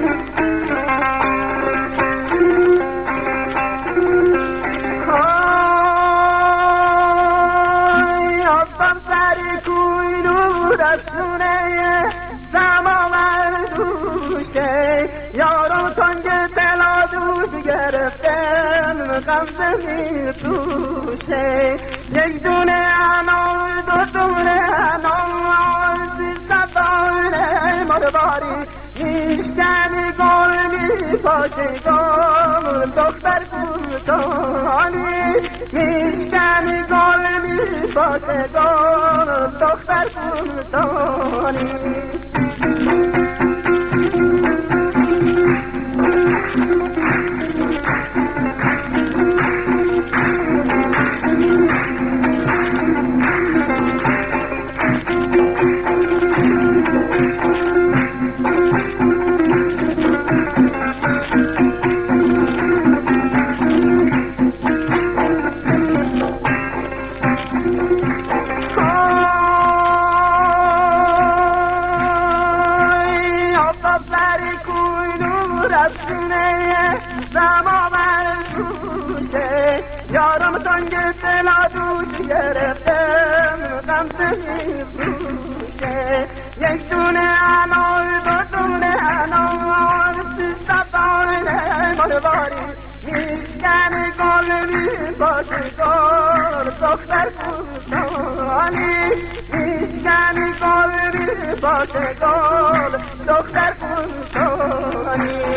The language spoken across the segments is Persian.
یارو تنگ دلا دوش گرفتم غم زمین توشه یک دونه انار دو دونه انار سیزده دانه مرباری میشکنی گل میپاشه گل دختر کوتانی میشکنی گل میپاشه گل دختر کوتانی یارم تنگ دلا دوش گرفتم غم میفروشه یک دونه انار دو دونه انار سیزده دانه مرباری میشکنی گل میپاشه گل دختر کوتانی میشکنی گل میپاشه گل دختر کوتانی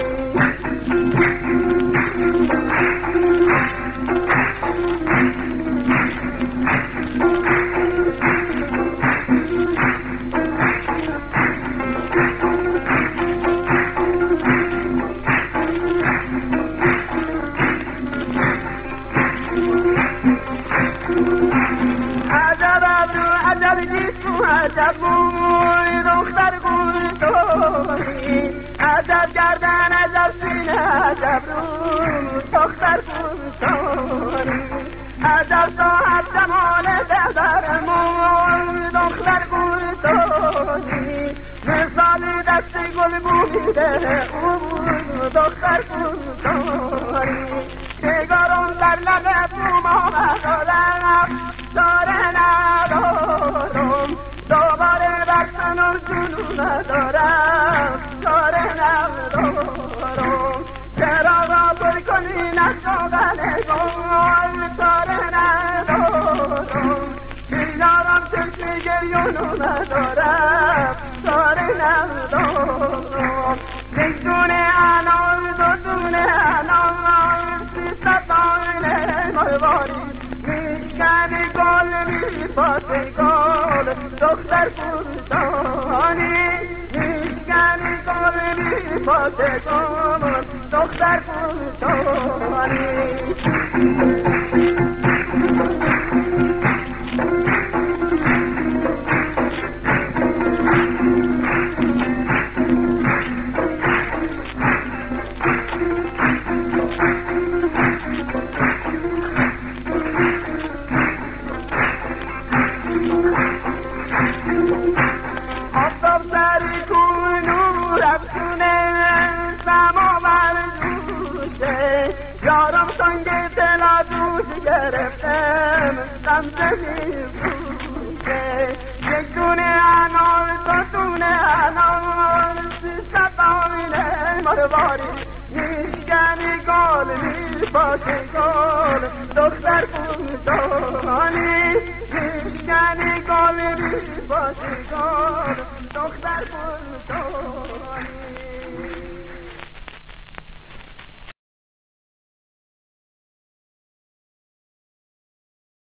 عجب موی دختر کوتانی عجب گردن عجب سینه عجب رو دختر کوتانی عجب صاحب جمال دختر موی دختر کوتانی مثال دست گل بومیده او دختر کوتانی نگارم در لب بوما ندارم داره ندارم دوباره برسنم جنون ندارم داره ندارم چرا را پر کنی نشدن گل داره ندارم بیارم چشم گریونو ندارم داره ندارم یک دونه انار دو دونه انار سیزده دانه مرباری میشکنی گل میپاشه گل دختر کوتانی میشکنی گل میپاشه گل دختر کوتانی یارم تنگ دلا دوش گرفتم غم میفروشه یک دونه انار دو دونه انار سیزده دانه مرباری میشکنی گل میپاشه گل دختر کوتانی میشکنی گل میپاشه گل دختر کوتانی